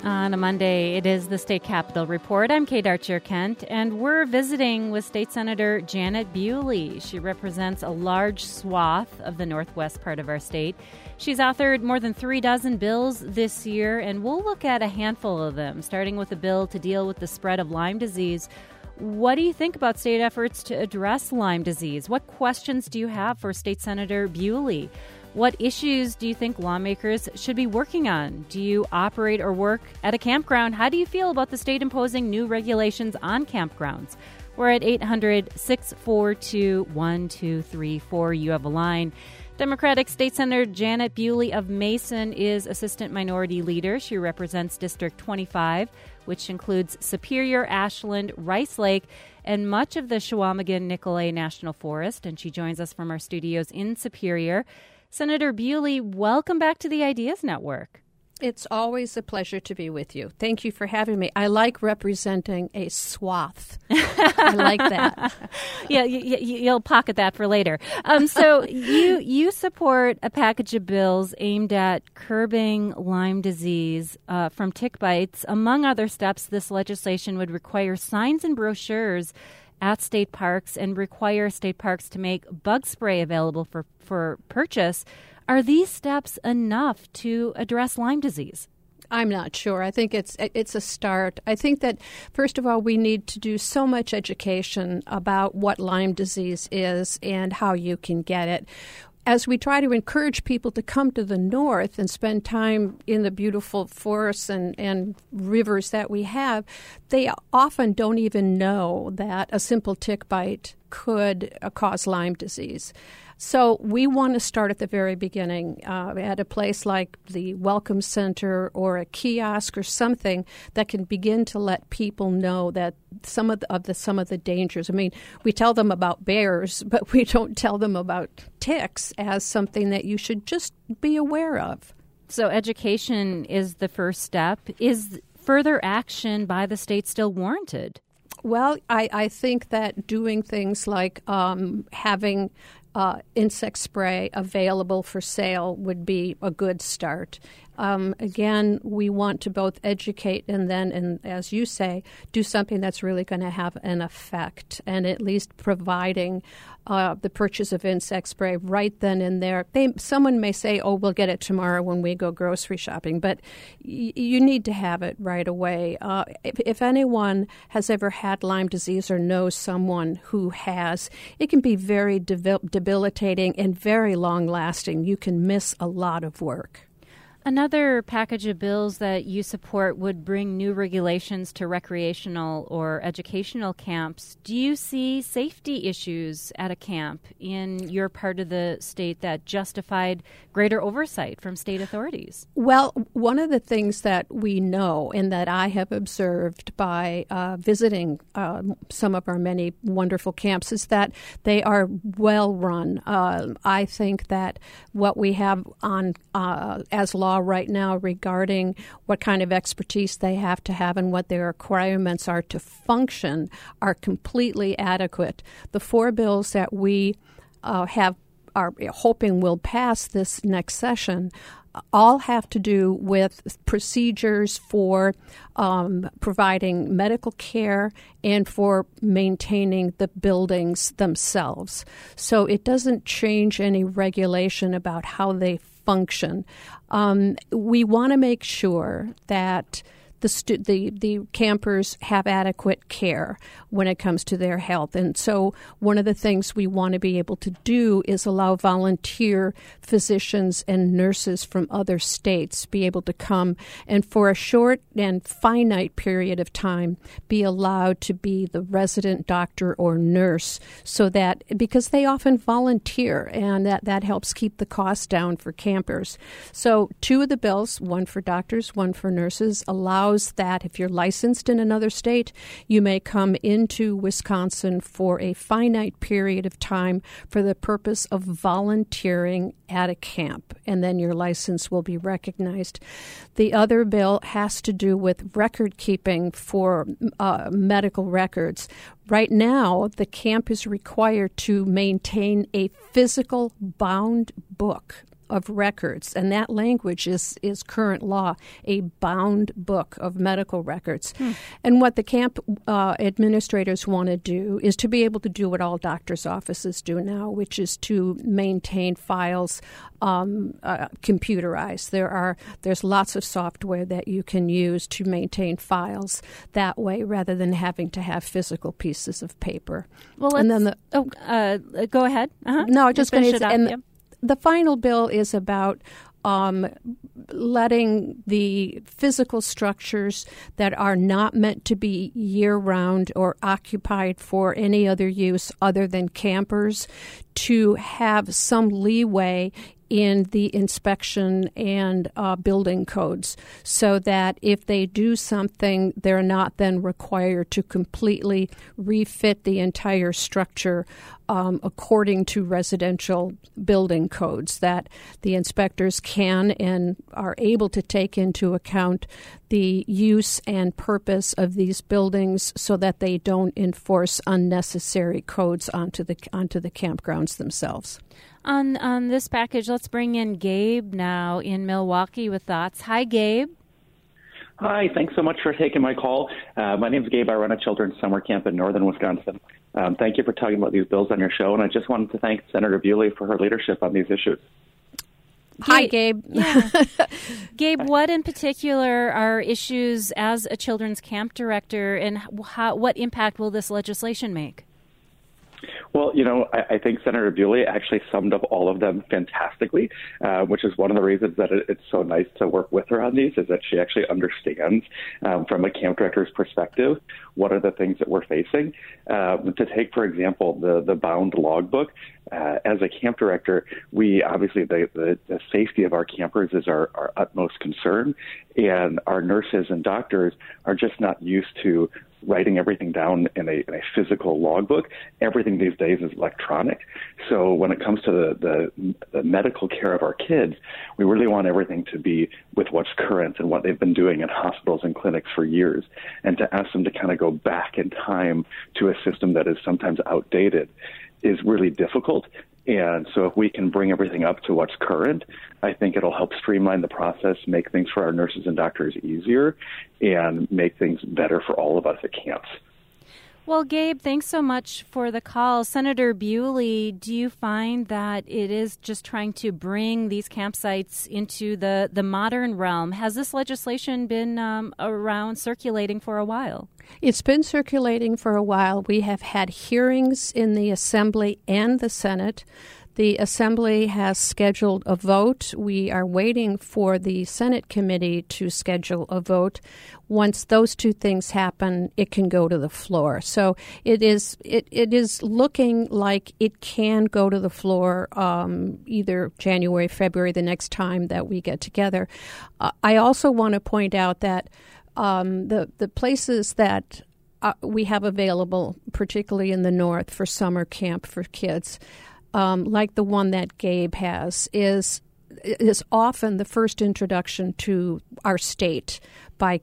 On a Monday, it is the State Capitol Report. I'm Kate Archer-Kent, and we're visiting with State Senator Janet Bewley. She represents a large swath of the northwest part of our state. She's authored more than 36 bills this year, and we'll look at a handful of them, starting with a bill to deal with the spread of Lyme disease. What do you think about state efforts to address Lyme disease? What questions do you have for State Senator Bewley? What issues do you think lawmakers should be working on? Do you operate or work at a campground? How do you feel about the state imposing new regulations on campgrounds? We're at 800-642-1234. You have a line. Democratic State Senator Janet Bewley of Mason is Assistant Minority Leader. She represents District 25, which includes Superior, Ashland, Rice Lake, and much of the Chequamegon-Nicolet National Forest. And she joins us from our studios in Superior. Senator Bewley, welcome back to the Ideas Network. It's always a pleasure to be with you. Thank you for having me. I like representing a swath. I like that. Yeah, you'll pocket that for later. So you support a package of bills aimed at curbing Lyme disease from tick bites. Among other steps, this legislation would require signs and brochures at state parks and require state parks to make bug spray available for purchase. Are these steps enough to address Lyme disease? I'm not sure. I think it's a start. I think that, first of all, we need to do so much education about what Lyme disease is and how you can get it. As we try to encourage people to come to the north and spend time in the beautiful forests and rivers that we have, they often don't even know that a simple tick bite could cause Lyme disease. So we want to start at the very beginning at a place like the Welcome Center or a kiosk or something that can begin to let people know that some of the dangers. I mean, we tell them about bears, but we don't tell them about ticks as something that you should just be aware of. So education is the first step. Is further action by the state still warranted? Well, I think that doing things like having insect spray available for sale would be a good start. Again, we want to both educate and then, and as you say, do something that's really going to have an effect, and at least providing the purchase of insect spray right then and there. Someone may say, oh, we'll get it tomorrow when we go grocery shopping, but you need to have it right away. If anyone has ever had Lyme disease or knows someone who has, it can be very debilitating and very long-lasting. You can miss a lot of work. Another package of bills that you support would bring new regulations to recreational or educational camps. Do you see safety issues at a camp in your part of the state that justified greater oversight from state authorities? Well, one of the things that we know and that I have observed by visiting some of our many wonderful camps is that they are well run. I think that what we have on as law right now regarding what kind of expertise they have to have and what their requirements are to function are completely adequate. The 4 bills that we are hoping will pass this next session all have to do with procedures for providing medical care and for maintaining the buildings themselves. So it doesn't change any regulation about how they function. We want to make sure that the campers have adequate care when it comes to their health. And so one of the things we want to be able to do is allow volunteer physicians and nurses from other states be able to come and for a short and finite period of time be allowed to be the resident doctor or nurse, so that because they often volunteer and that helps keep the cost down for campers. So 2 of the bills, one for doctors, one for nurses, allows that if you're licensed in another state, you may come into Wisconsin for a finite period of time for the purpose of volunteering at a camp, and then your license will be recognized. The other bill has to do with record keeping for medical records. Right now, the camp is required to maintain a physical bound book of records, and that language is current law, a bound book of medical records. And what the camp administrators want to do is to be able to do what all doctors' offices do now, which is to maintain files computerized. There's lots of software that you can use to maintain files that way rather than having to have physical pieces of paper. Well, and then go ahead. No, just going to say, and the final bill is about letting the physical structures that are not meant to be year-round or occupied for any other use other than campers to have some leeway in the inspection and building codes, so that if they do something, they're not then required to completely refit the entire structure according to residential building codes, that the inspectors can and are able to take into account the use and purpose of these buildings so that they don't enforce unnecessary codes onto the campgrounds themselves. On this package, let's bring in Gabe now in Milwaukee with thoughts. Hi, Gabe. Hi, thanks so much for taking my call. My name is Gabe. I run a children's summer camp in northern Wisconsin. Thank you for talking about these bills on your show, and I just wanted to thank Senator Bewley for her leadership on these issues. Hi, Gabe. Yeah. Gabe, what in particular are issues as a children's camp director, and what impact will this legislation make? Well, I think Senator Bewley actually summed up all of them fantastically, which is one of the reasons that it's so nice to work with her on these, is that she actually understands from a camp director's perspective what are the things that we're facing. To take, for example, the bound logbook, as a camp director, we obviously, the safety of our campers is our utmost concern, and our nurses and doctors are just not used to writing everything down in a physical logbook. Everything these days is electronic. So when it comes to the medical care of our kids, we really want everything to be with what's current and what they've been doing in hospitals and clinics for years. And to ask them to kind of go back in time to a system that is sometimes outdated is really difficult. And so if we can bring everything up to what's current, I think it'll help streamline the process, make things for our nurses and doctors easier, and make things better for all of us at camps. Well, Gabe, thanks so much for the call. Senator Bewley, do you find that it is just trying to bring these campsites into the modern realm? Has this legislation been around circulating for a while? It's been circulating for a while. We have had hearings in the Assembly and the Senate. The Assembly has scheduled a vote. We are waiting for the Senate committee to schedule a vote. Once those two things happen, it can go to the floor. So it is looking like it can go to the floor either January, February, the next time that we get together. I also want to point out that the places that we have available, particularly in the north for summer camp for kids, like the one that Gabe has, is often the first introduction to our state by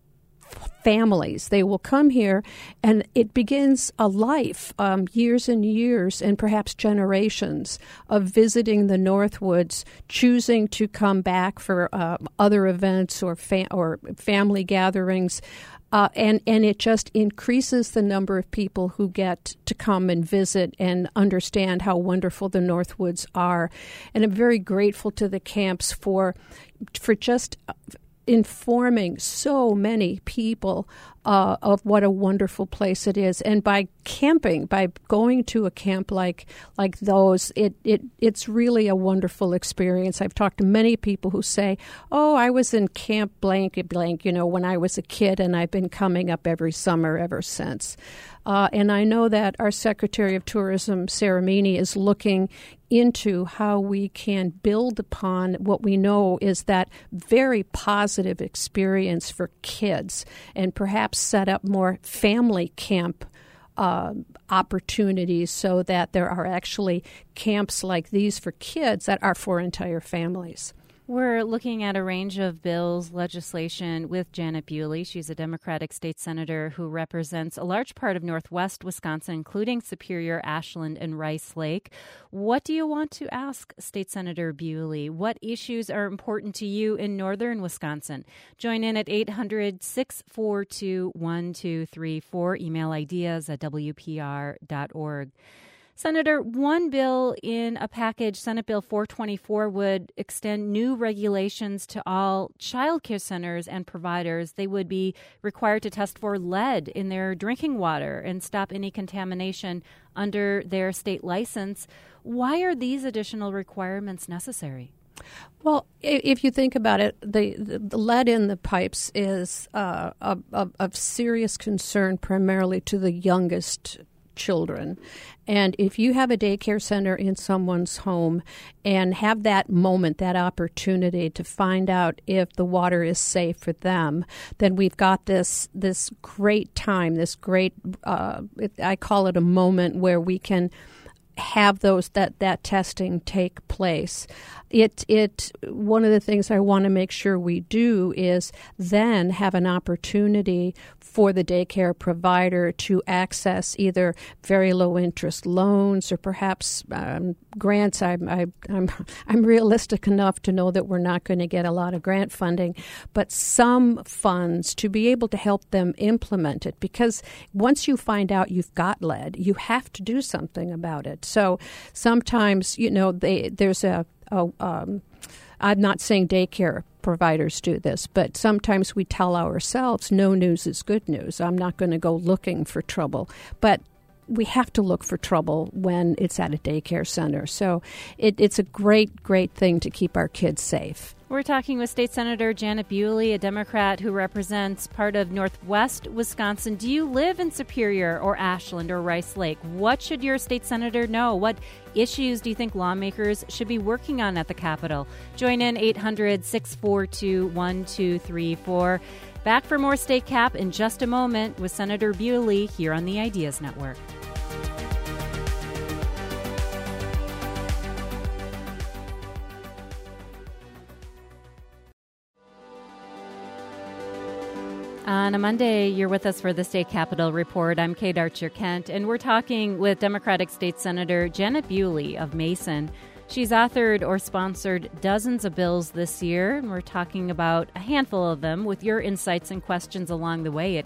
families. They will come here, and it begins a life, years and years, and perhaps generations of visiting the Northwoods, choosing to come back for other events or family gatherings. And it just increases the number of people who get to come and visit and understand how wonderful the Northwoods are. And I'm very grateful to the camps for just informing so many people of what a wonderful place it is. And by camping, by going to a camp like those, it's really a wonderful experience. I've talked to many people who say, oh, I was in camp blank, when I was a kid, and I've been coming up every summer ever since. And I know that our Secretary of Tourism, Sarah Meany, is looking into how we can build upon what we know is that very positive experience for kids, and perhaps set up more family camp opportunities so that there are actually camps like these for kids that are for entire families. We're looking at a range of bills, legislation with Janet Bewley. She's a Democratic state senator who represents a large part of northwest Wisconsin, including Superior, Ashland, and Rice Lake. What do you want to ask State Senator Bewley? What issues are important to you in northern Wisconsin? Join in at 800-642-1234. Email ideas at WPR.org. Senator, one bill in a package, Senate Bill 424, would extend new regulations to all child care centers and providers. They would be required to test for lead in their drinking water and stop any contamination under their state license. Why are these additional requirements necessary? Well, if you think about it, the lead in the pipes is of serious concern primarily to the youngest children. And if you have a daycare center in someone's home and have that moment, that opportunity to find out if the water is safe for them, then we've got this great time, this great, I call it a moment where we can have that testing take place. One of the things I want to make sure we do is then have an opportunity for the daycare provider to access either very low interest loans or perhaps grants. I'm realistic enough to know that we're not going to get a lot of grant funding, but some funds to be able to help them implement it. Because once you find out you've got lead, you have to do something about it. So sometimes, there's I'm not saying daycare providers do this, but sometimes we tell ourselves no news is good news. I'm not going to go looking for trouble. But we have to look for trouble when it's at a daycare center. So it's a great, great thing to keep our kids safe. We're talking with State Senator Janet Bewley, a Democrat who represents part of northwest Wisconsin. Do you live in Superior or Ashland or Rice Lake? What should your state senator know? What issues do you think lawmakers should be working on at the Capitol? Join in 800-642-1234. Back for more State Cap in just a moment with Senator Bewley here on the Ideas Network. On a Monday, you're with us for the State Capitol Report. I'm Kate Archer-Kent, and we're talking with Democratic State Senator Janet Bewley of Mason. She's authored or sponsored dozens of bills this year, and we're talking about a handful of them with your insights and questions along the way at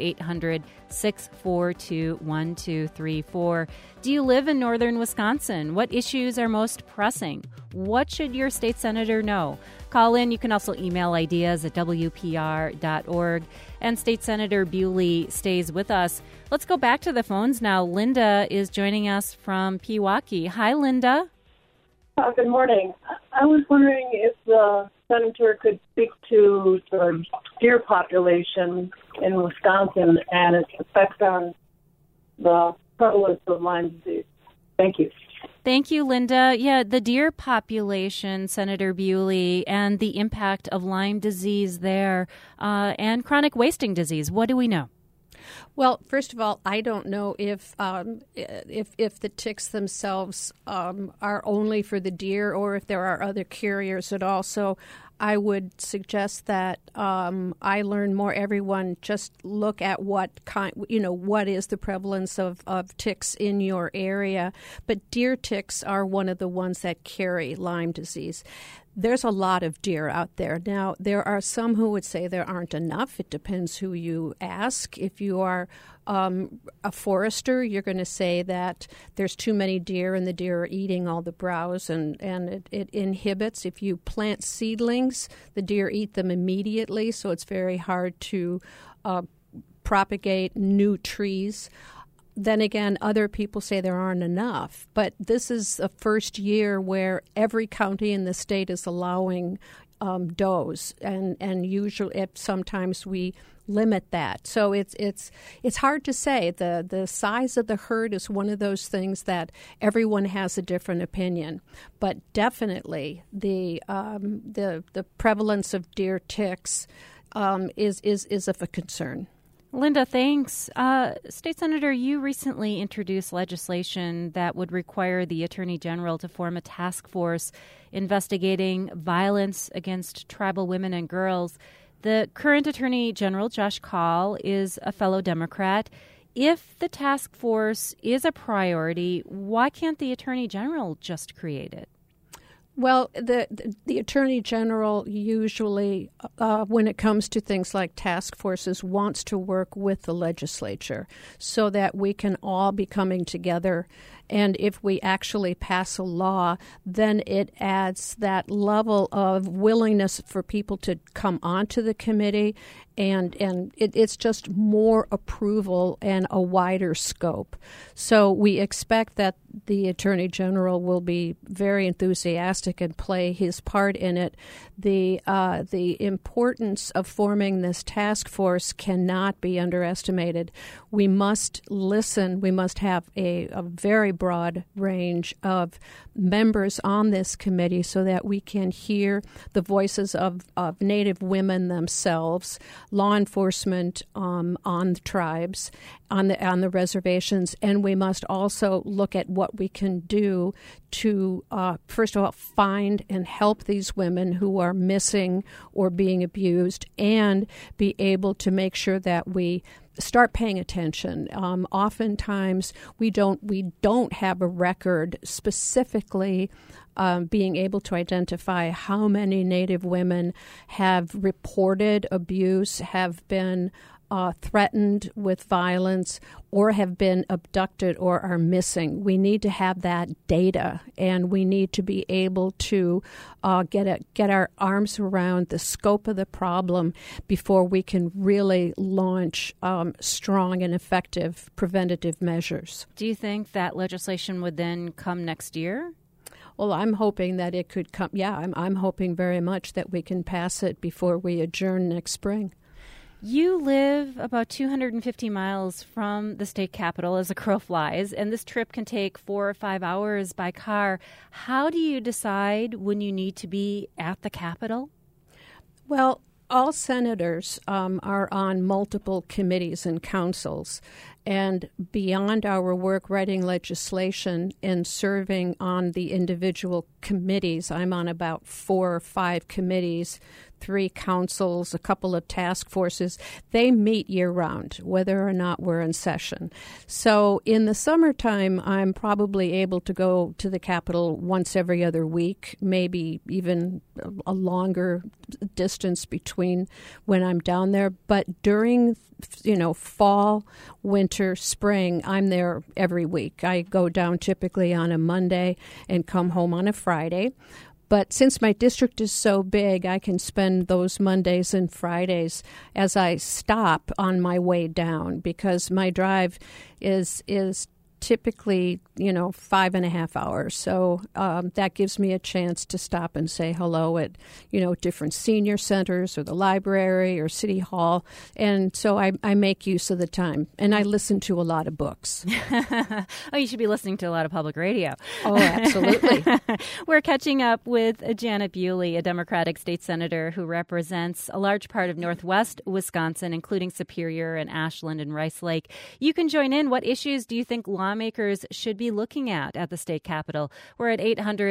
800-642-1234. Do you live in northern Wisconsin? What issues are most pressing? What should your state senator know? Call in. You can also email ideas at WPR.org. And State Senator Bewley stays with us. Let's go back to the phones now. Linda is joining us from Pewaukee. Hi, Linda. Good morning. I was wondering if the senator could speak to the deer population in Wisconsin and its effects on the prevalence of Lyme disease. Thank you. Thank you, Linda. Yeah, the deer population, Senator Bewley, and the impact of Lyme disease there and chronic wasting disease. What do we know? Well, first of all, I don't know if the ticks themselves are only for the deer or if there are other carriers at all. So I would suggest that I learn more. Everyone just look at what is the prevalence of ticks in your area. But deer ticks are one of the ones that carry Lyme disease. There's a lot of deer out there. Now, there are some who would say there aren't enough. It depends who you ask. If you are a forester, you're going to say that there's too many deer and the deer are eating all the browse and it inhibits. If you plant seedlings, the deer eat them immediately, so it's very hard to propagate new trees. Then again, other people say there aren't enough. But this is the first year where every county in the state is allowing does, and usually sometimes we limit that. So it's hard to say. The size of the herd is one of those things that everyone has a different opinion. But definitely the prevalence of deer ticks is of a concern. Linda, thanks. State Senator, you recently introduced legislation that would require the Attorney General to form a task force investigating violence against tribal women and girls. The current Attorney General, Josh Kaul, is a fellow Democrat. If the task force is a priority, why can't the Attorney General just create it? Well, the Attorney General usually, when it comes to things like task forces, wants to work with the legislature so that we can all be coming together. And if we actually pass a law, then it adds that level of willingness for people to come onto the committee, and it's just more approval and a wider scope. So we expect that the Attorney General will be very enthusiastic and play his part in it. The importance of forming this task force cannot be underestimated. We must listen. We must have a very broad range of members on this committee so that we can hear the voices of Native women themselves, law enforcement on the tribes, on the reservations, and we must also look at what we can do to, first of all, find and help these women who are missing or being abused, and be able to make sure that we start paying attention. Oftentimes, we don't have a record specifically being able to identify how many Native women have reported abuse, have been threatened with violence, or have been abducted or are missing. We need to have that data, and we need to be able to get our arms around the scope of the problem before we can really launch strong and effective preventative measures. Do you think that legislation would then come next year? Well, I'm hoping that it could come. Yeah, I'm hoping very much that we can pass it before we adjourn next spring. You live about 250 miles from the state capitol as the crow flies, and this trip can take 4 or 5 hours by car. How do you decide when you need to be at the Capitol? Well, all senators are on multiple committees and councils, and beyond our work writing legislation and serving on the individual committees, I'm on about 4 or 5 committees, 3 councils, a couple of task forces. They meet year-round, whether or not we're in session. So in the summertime, I'm probably able to go to the Capitol once every other week, maybe even a longer distance between when I'm down there. But during fall, winter, spring, I'm there every week. I go down typically on a Monday and come home on a Friday. But since my district is so big, I can spend those Mondays and Fridays as I stop on my way down, because my drive is typically, 5.5 hours. So that gives me a chance to stop and say hello at, different senior centers or the library or City Hall. And so I make use of the time. And I listen to a lot of books. Oh, you should be listening to a lot of public radio. Oh, absolutely. We're catching up with Janet Bewley, a Democratic state senator who represents a large part of Northwest Wisconsin, including Superior and Ashland and Rice Lake. You can join in. What issues do you think lawmakers should be looking at the state capitol? We're at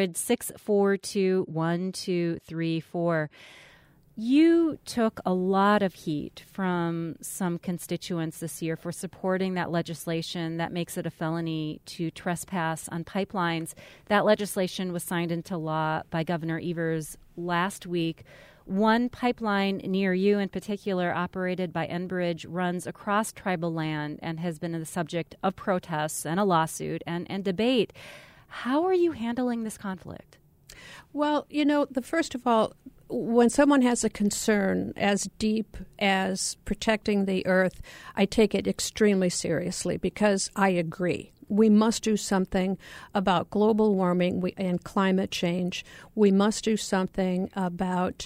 800-642-1234. You took a lot of heat from some constituents this year for supporting that legislation that makes it a felony to trespass on pipelines. That legislation was signed into law by Governor Evers last week. One pipeline near you in particular, operated by Enbridge, runs across tribal land and has been the subject of protests and a lawsuit and debate. How are you handling this conflict? Well, first of all, when someone has a concern as deep as protecting the earth, I take it extremely seriously, because I agree. We must do something about global warming and climate change. We must do something about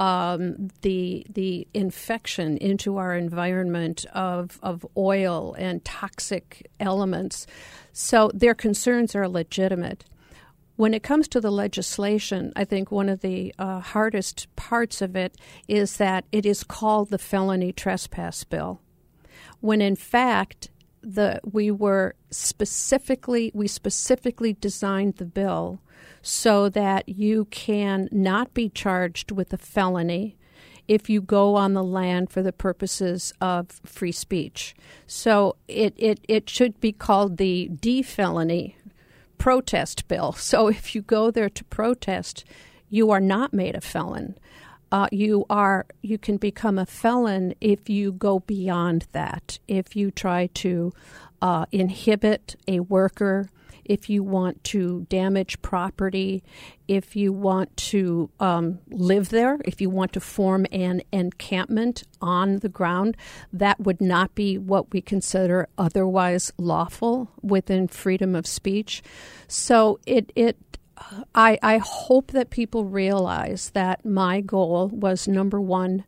the infection into our environment of oil and toxic elements. So their concerns are legitimate. When it comes to the legislation, I think one of the hardest parts of it is that it is called the Felony Trespass Bill. when in fact we specifically designed the bill so that you can not be charged with a felony if you go on the land for the purposes of free speech. So it should be called the D-felony protest bill. So if you go there to protest, you are not made a felon. You can become a felon if you go beyond that. If you try to inhibit a worker, if you want to damage property, if you want to live there, if you want to form an encampment on the ground, that would not be what we consider otherwise lawful within freedom of speech. So I hope that people realize that my goal was, number one,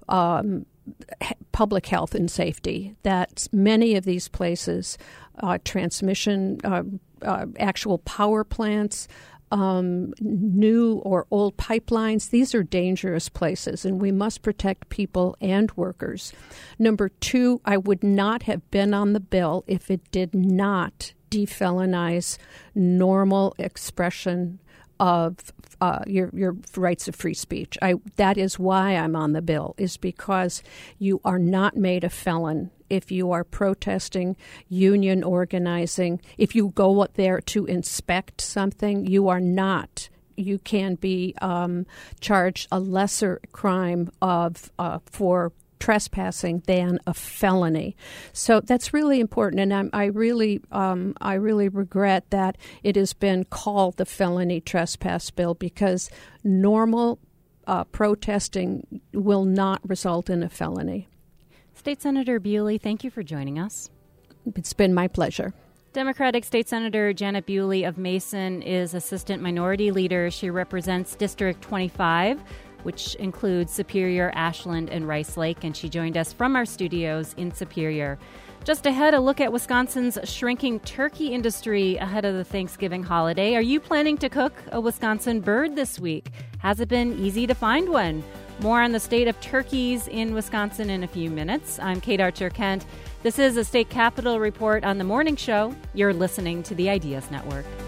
public health and safety, that many of these places, transmission, actual power plants, new or old pipelines, these are dangerous places, and we must protect people and workers. Number two, I would not have been on the bill if it did not defelonize normal expression of your rights of free speech. That is why I'm on the bill, is because you are not made a felon if you are protesting, union organizing. If you go up there to inspect something, you are not. You can be charged a lesser crime for trespassing than a felony. So that's really important, and I really regret that it has been called the felony trespass bill, because normal protesting will not result in a felony. State Senator Bewley, thank you for joining us. It's been my pleasure. Democratic State Senator Janet Bewley of Mason is Assistant Minority Leader. She represents District 25, which includes Superior, Ashland, and Rice Lake, and she joined us from our studios in Superior. Just ahead, a look at Wisconsin's shrinking turkey industry ahead of the Thanksgiving holiday. Are you planning to cook a Wisconsin bird this week? Has it been easy to find one? More on the state of turkeys in Wisconsin in a few minutes. I'm Kate Archer-Kent. This is a State Capitol Report on the Morning Show. You're listening to the Ideas Network.